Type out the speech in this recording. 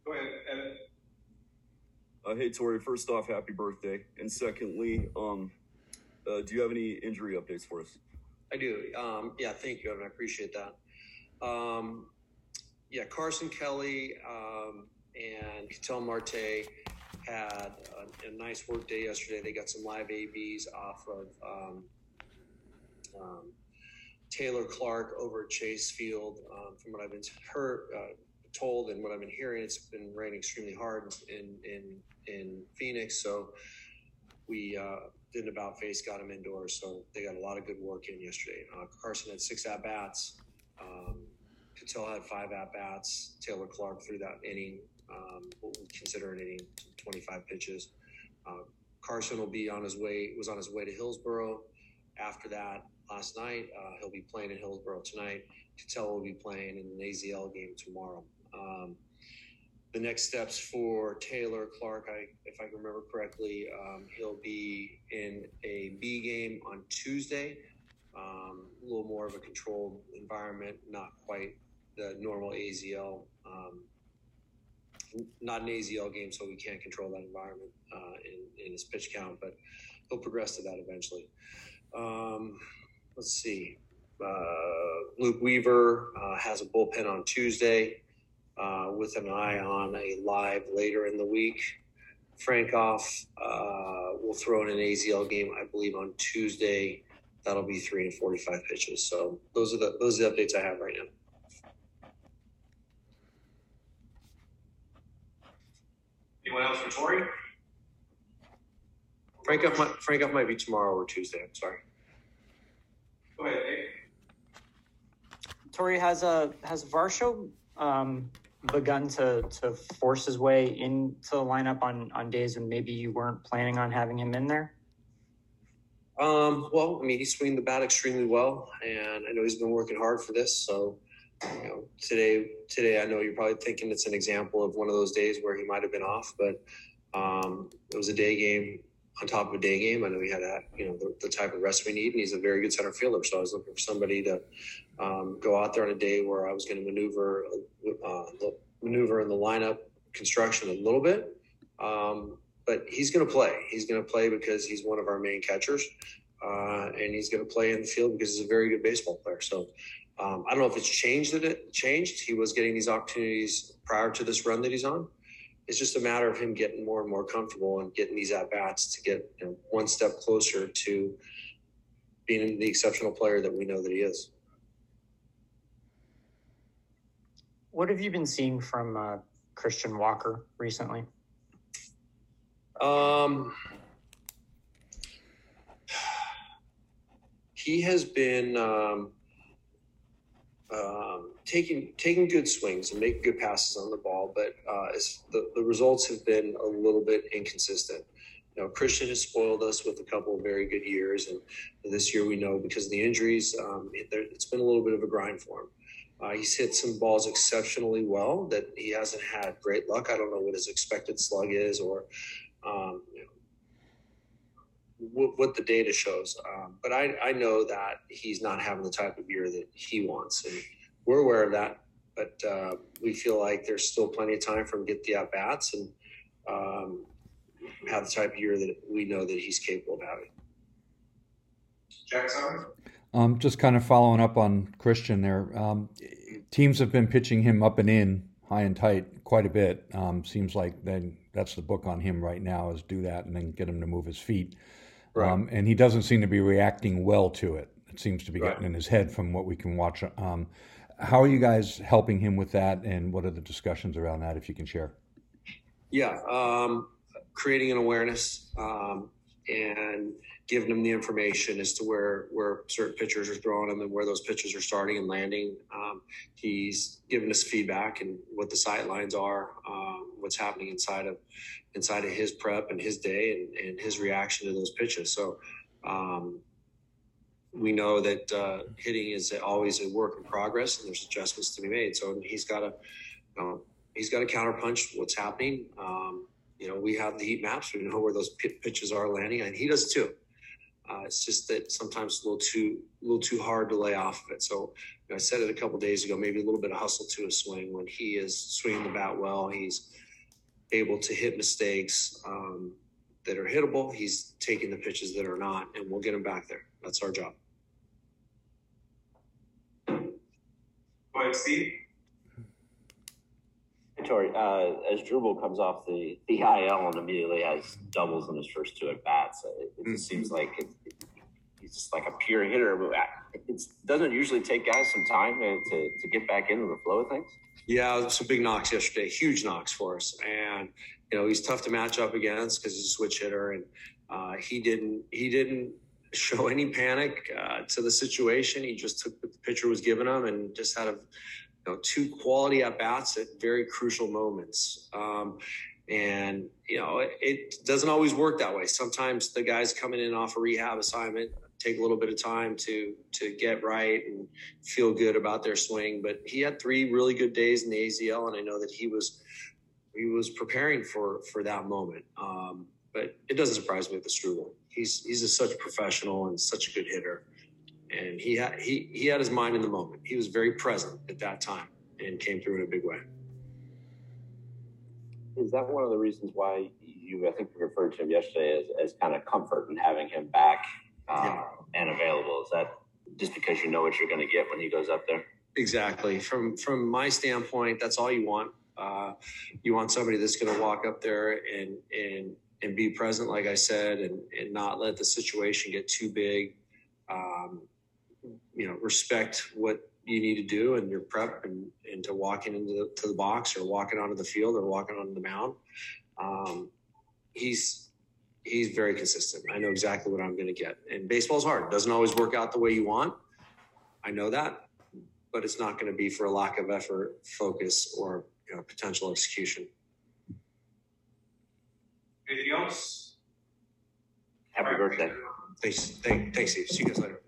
Go ahead, Evan. Hey, Torrey, first off, happy birthday. And secondly, do you have any injury updates for us? I do. Yeah, thank you, Evan. I appreciate that. Carson Kelly and Ketel Marte had a nice work day yesterday. They got some live ABs off of Taylor Clark over at Chase Field. From what I've been told and what I've been hearing, it's been raining extremely hard in Phoenix. So we did an about face, got him indoors. So they got a lot of good work in yesterday. Carson had 6 at-bats. Ketel had 5 at-bats. Taylor Clark threw that inning, what we consider an inning, 25 pitches. Carson was on his way to Hillsborough. After that, last night, he'll be playing in Hillsborough tonight. Ketel will be playing in an AZL game tomorrow. The next steps for Taylor Clark, if I can remember correctly, he'll be in a B game on Tuesday. A little more of a controlled environment, not quite the normal AZL. Not an AZL game, so we can't control that environment in his pitch count, but he'll progress to that eventually. Let's see. Luke Weaver has a bullpen on Tuesday with an eye on a live later in the week. Frankoff will throw in an AZL game, I believe, on Tuesday. That'll be 3 and 45 pitches. So those are the updates I have right now. Anyone else for Torrey? Frankoff might be tomorrow or Tuesday. I'm sorry. Go ahead, Dave. Torrey, has Varsho begun to force his way into the lineup on days when maybe you weren't planning on having him in there? Well, I mean, he's swinging the bat extremely well, and I know he's been working hard for this. So, today I know you're probably thinking it's an example of one of those days where he might have been off, but it was a day game on top of a day game. I know he had the type of rest we need, and he's a very good center fielder. So I was looking for somebody to go out there on a day where I was going to maneuver in the lineup construction a little bit. But he's going to play. He's going to play because he's one of our main catchers, and he's going to play in the field because he's a very good baseball player. So I don't know if it's changed. He was getting these opportunities prior to this run that he's on. It's just a matter of him getting more and more comfortable and getting these at-bats to get one step closer to being the exceptional player that we know that he is. What have you been seeing from Christian Walker recently? He has been taking good swings and making good passes on the ball, but the results have been a little bit inconsistent. Christian has spoiled us with a couple of very good years, and this year we know because of the injuries, it's been a little bit of a grind for him. He's hit some balls exceptionally well that he hasn't had great luck. I don't know what his expected slug is or what the data shows. But I know that he's not having the type of year that he wants, and we're aware of that. But we feel like there's still plenty of time for him to get the at-bats and have the type of year that we know that he's capable of having. Jackson? Just kind of following up on Christian there. Teams have been pitching him up and in, high and tight, quite a bit. Seems like that's the book on him right now is do that and then get him to move his feet. Right. And he doesn't seem to be reacting well to it. It seems to be getting in his head from what we can watch. How are you guys helping him with that, and what are the discussions around that, if you can share? Yeah, creating an awareness and giving him the information as to where certain pitchers are throwing them and where those pitches are starting and landing. He's given us feedback and what the sight lines are, what's happening inside of his prep and his day and his reaction to those pitches. So we know that hitting is always a work in progress and there's adjustments to be made. So he's got to counterpunch what's happening. We have the heat maps. We know where those pitches are landing, and he does too. It's just that sometimes it's a little too hard to lay off of it. So I said it a couple days ago, maybe a little bit of hustle to his swing. When he is swinging the bat well, he's able to hit mistakes that are hittable. He's taking the pitches that are not, and we'll get him back there. That's our job. Go ahead, Steve. Tori, as Drupal comes off the IL and immediately has doubles in his first 2 at bats, it just seems like he's just like a pure hitter. It doesn't usually take guys some time to get back into the flow of things. Yeah, some big knocks yesterday, huge knocks for us, and he's tough to match up against because he's a switch hitter, and he didn't show any panic to the situation. He just took what the pitcher was giving him and just had 2 quality at bats at very crucial moments. And it doesn't always work that way. Sometimes the guys coming in off a rehab assignment take a little bit of time to get right and feel good about their swing. But he had 3 really good days in the AZL, and I know that he was preparing for that moment. But it doesn't surprise me with the Struble. He's such a professional and such a good hitter. And he had his mind in the moment. He was very present at that time and came through in a big way. Is that one of the reasons why I think you referred to him yesterday as kind of comfort in having him back and available? Is that just because you know what you're going to get when he goes up there? Exactly. From my standpoint, that's all you want. You want somebody that's going to walk up there and be present, like I said, and not let the situation get too big. Respect what you need to do and your prep and to walking into the box or walking onto the field or walking onto the mound. He's very consistent. I know exactly what I'm going to get. And baseball's hard. It doesn't always work out the way you want. I know that, but it's not going to be for a lack of effort, focus, or potential execution. Anything else? Happy birthday. Thanks, Steve. See you guys later.